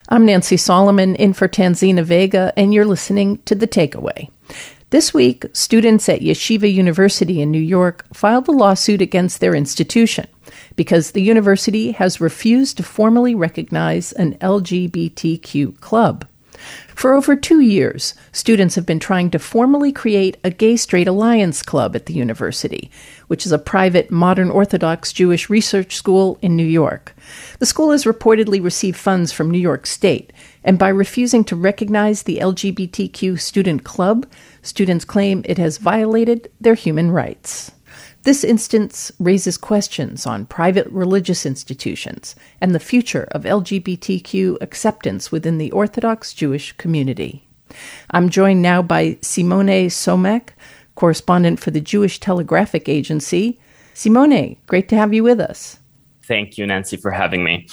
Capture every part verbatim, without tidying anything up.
I'm Nancy Solomon in for Tanzina Vega, and you're listening to The Takeaway. This week, students at Yeshiva University in New York filed a lawsuit against their institution because the university has refused to formally recognize an L G B T Q club. For over two years, students have been trying to formally create a Gay-Straight Alliance Club at the university, which is a private modern Orthodox Jewish research school in New York. The school has reportedly received funds from New York State, and by refusing to recognize the L G B T Q student club, students claim it has violated their human rights. This instance raises questions on private religious institutions and the future of L G B T Q acceptance within the Orthodox Jewish community. I'm joined now by Simone Somek, correspondent for the Jewish Telegraphic Agency. Simone, great to have you with us. Thank you, Nancy, for having me.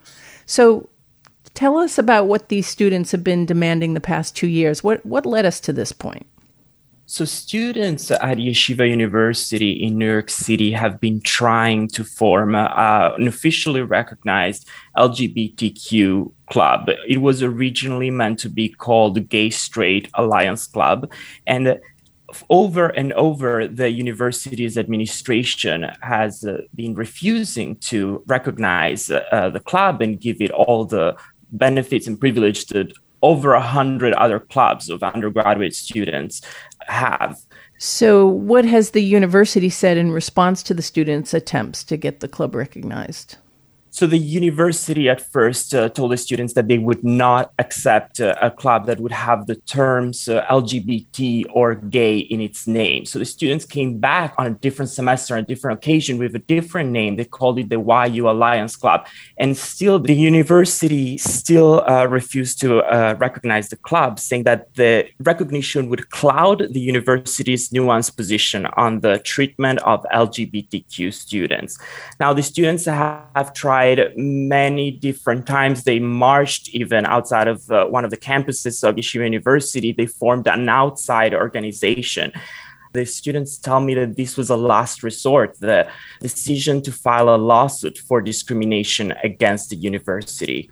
So tell us about what these students have been demanding the past two years. What, what led us to this point? So students at Yeshiva University in New York City have been trying to form uh, an officially recognized L G B T Q club. It was originally meant to be called the Gay-Straight Alliance Club. And over and over, the university's administration has uh, been refusing to recognize uh, the club and give it all the benefits and privileges that over a hundred other clubs of undergraduate students have. So what has the university said in response to the students' attempts to get the club recognized? So the university at first uh, told the students that they would not accept uh, a club that would have the terms uh, L G B T or gay in its name. So the students came back on a different semester, on a different occasion with a different name. They called it the Y U Alliance Club. And still, the university still uh, refused to uh, recognize the club, saying that the recognition would cloud the university's nuanced position on the treatment of L G B T Q students. Now, the students have, have tried many different times. They marched even outside of uh, one of the campuses of Yeshiva University. They formed an outside organization. The students tell me that this was a last resort, the decision to file a lawsuit for discrimination against the university.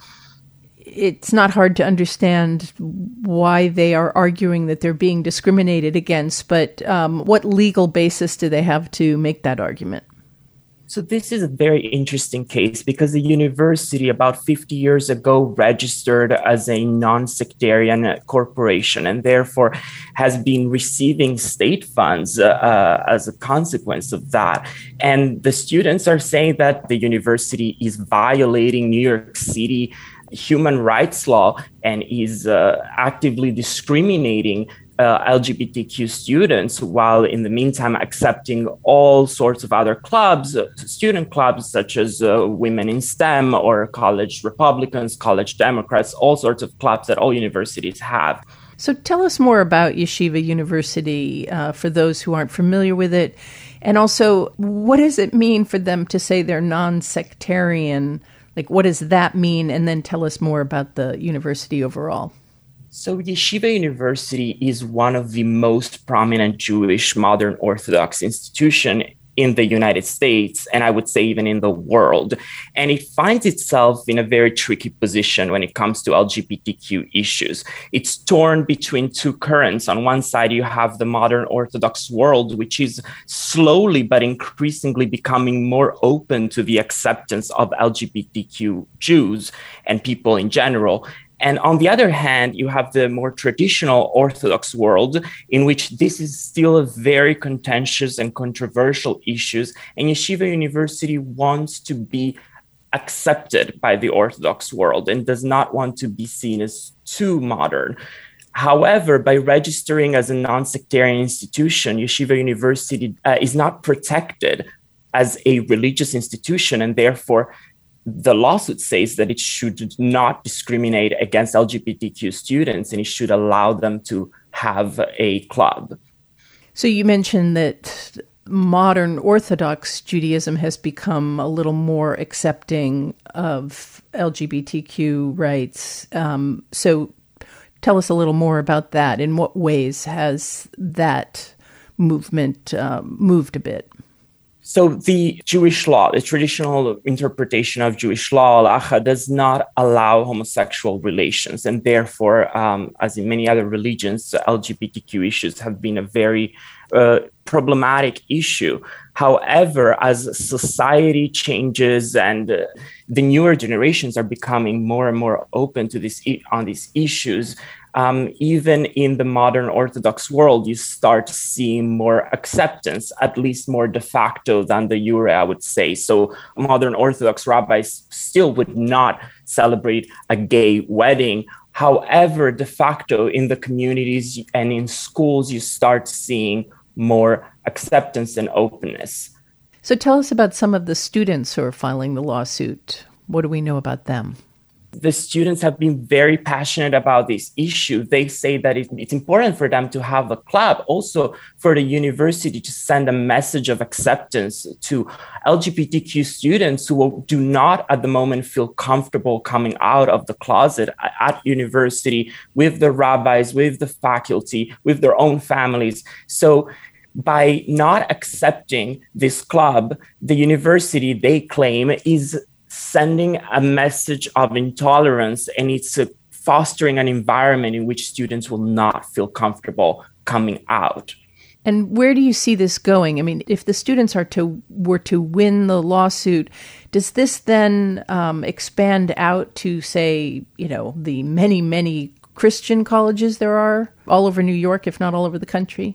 It's not hard to understand why they are arguing that they're being discriminated against, but um, what legal basis do they have to make that argument? So this is a very interesting case because the university about fifty years ago registered as a non-sectarian corporation and therefore has been receiving state funds uh, as a consequence of that. And the students are saying that the university is violating New York City human rights law and is uh, actively discriminating Uh, L G B T Q students, while in the meantime accepting all sorts of other clubs, uh, student clubs such as uh, Women in STEM or college Republicans, college Democrats, all sorts of clubs that all universities have. So tell us more about Yeshiva University uh, for those who aren't familiar with it. And also, what does it mean for them to say they're non-sectarian? Like, what does that mean? And then tell us more about the university overall. So Yeshiva University is one of the most prominent Jewish modern Orthodox institutions in the United States, and I would say even in the world. And it finds itself in a very tricky position when it comes to L G B T Q issues. It's torn between two currents. On one side, you have the modern Orthodox world, which is slowly but increasingly becoming more open to the acceptance of L G B T Q Jews and people in general. And on the other hand, you have the more traditional Orthodox world in which this is still a very contentious and controversial issue. And Yeshiva University wants to be accepted by the Orthodox world and does not want to be seen as too modern. However, by registering as a non-sectarian institution, Yeshiva University uh, is not protected as a religious institution, and therefore the lawsuit says that it should not discriminate against L G B T Q students and it should allow them to have a club. So you mentioned that modern Orthodox Judaism has become a little more accepting of L G B T Q rights. Um, so tell us a little more about that. In what ways has that movement um, moved a bit? So the Jewish law, the traditional interpretation of Jewish law, halacha, does not allow homosexual relations. And therefore, um, as in many other religions, L G B T Q issues have been a very uh, problematic issue. However, as society changes and uh, the newer generations are becoming more and more open to this on these issues, Um, even in the modern Orthodox world, you start seeing more acceptance, at least more de facto than de jure, I would say. So modern Orthodox rabbis still would not celebrate a gay wedding. However, de facto in the communities and in schools, you start seeing more acceptance and openness. So tell us about some of the students who are filing the lawsuit. What do we know about them? The students have been very passionate about this issue. They say that it, it's important for them to have a club, also for the university to send a message of acceptance to L G B T Q students who do not at the moment feel comfortable coming out of the closet at university with the rabbis, with the faculty, with their own families. So by not accepting this club, the university, they claim, is sending a message of intolerance, and it's uh, fostering an environment in which students will not feel comfortable coming out. And where do you see this going? I mean, if the students are to were to win the lawsuit, does this then um, expand out to, say, you know, the many, many Christian colleges there are all over New York, if not all over the country?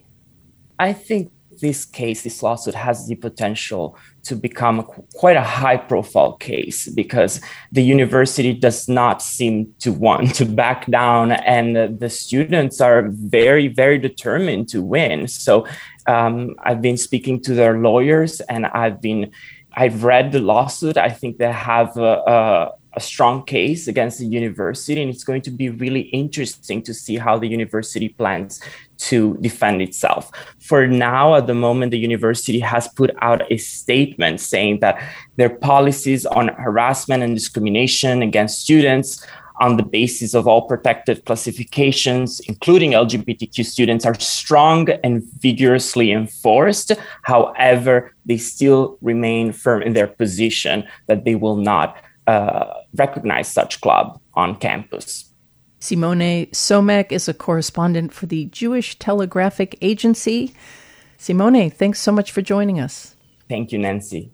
I think this case, this lawsuit, has the potential to become a, quite a high-profile case because the university does not seem to want to back down, and the students are very, very determined to win. So um, I've been speaking to their lawyers, and I've been, I've read the lawsuit. I think they have a, a a strong case against the university, and it's going to be really interesting to see how the university plans to defend itself. For now, at the moment, the university has put out a statement saying that their policies on harassment and discrimination against students on the basis of all protected classifications, including L G B T Q students, are strong and vigorously enforced. However, they still remain firm in their position that they will not Uh, recognize such club on campus. Simone Somek is a correspondent for the Jewish Telegraphic Agency. Simone, thanks so much for joining us. Thank you, Nancy.